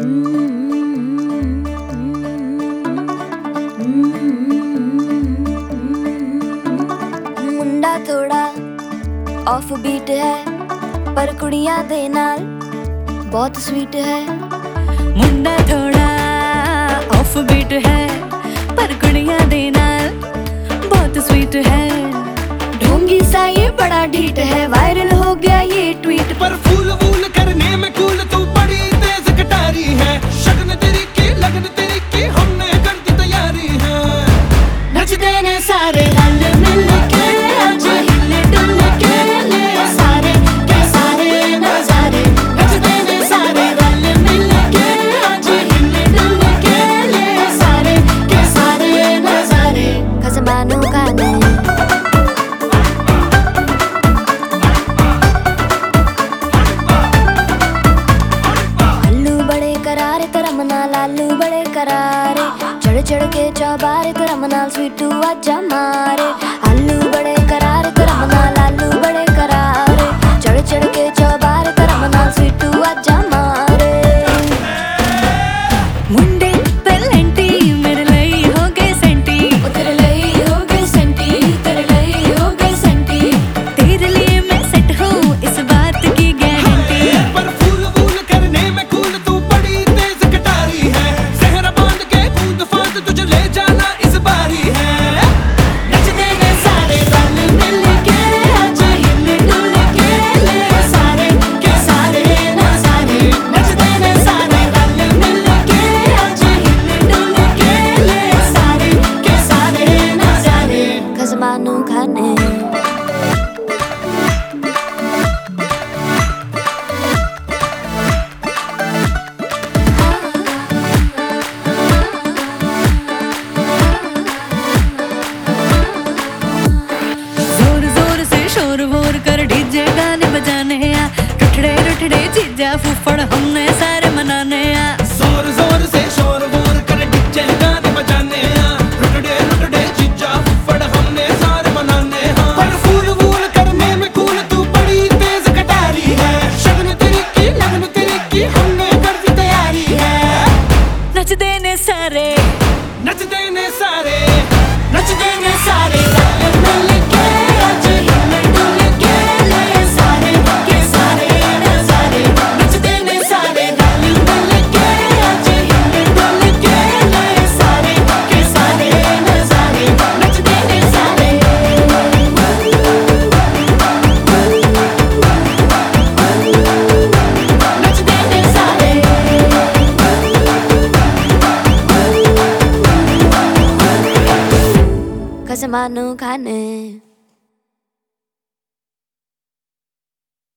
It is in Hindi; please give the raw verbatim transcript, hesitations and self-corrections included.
मुंडा थोड़ा ऑफ बीट है पर कुड़ियां दे नाल बहुत स्वीट है। मुंडा थोड़ा ऑफ बीट है पर कुड़ियां दे नाल बहुत स्वीट है। ढोंगी सा ये बड़ा ढीठ है, वायरल हो गया ये ट्वीट। पर फूल वूल करने में कूल तू बड़ी तेज कटारी है। शगन तेरी की लगन तेरी की हमने कर दी तैयारी है। नचते ने सारे रल मिल के आज हिले डुल के ले सारे के सारे नजारे। नचते ने सारे रल मिल के आज हिले डुल के ले सारे के सारे नजारे। खसमानों का ने लालू बड़े करारे चढ़ चढ़ के चौबारे तेरा मनाल स्वीटू आजा मारे। आलू बड़े करारे तेरा मनाल लालू बड़े करारे चढ़ चढ़ के चौबारे तेरा मनाल स्वीटू आजा मारे। मुंडे पेलेंटी मेरे लिए हो गए सेंटी, ओ तेरे लिए हो गए सेंटी, तेरे लिए हो गए सेंटी। तेरे लिए मैं सेट हूँ इस बात की गारंटी। पर फूल वूल करने में कूल तू बड़ी तेज कटारी है। सहरा बांध के कूद फांद तुझे ले जाना इस बारी है। नचते ने सारे रल मिल के आज हिले डुल के ले सारे के सारे नजारे। नचते ने सारे रल मिल के आज हिले डुल के ले सारे के सारे नजारे। खसमानू खाने शोर वोर कर डीजे गाने बजाने आ, रुठड़े रुठड़े चीजा फूफड़ हमने सारे मनाने आ। जोर जोर से शोर वोर कर डीजे गाने बजाने आ, रुठड़े रुठड़े चीजा फुफड़ हमने सारे मनाने आ। पर फूल वूल करने में कूल तू बड़ी तेज कटारी है। शगन तेरी की लगन तेरी की हमने कर दी तैयारी है। नच देने सारे नच देने सारे नच देने सारे रल मिल के आज हिले डुल के ले सारे के सारे नजारे। नच देने सारे रल मिल के आज हिले डुल के ले सारे के सारे नजारे। नच देने सारे नच देने सारे खसमानू खाने।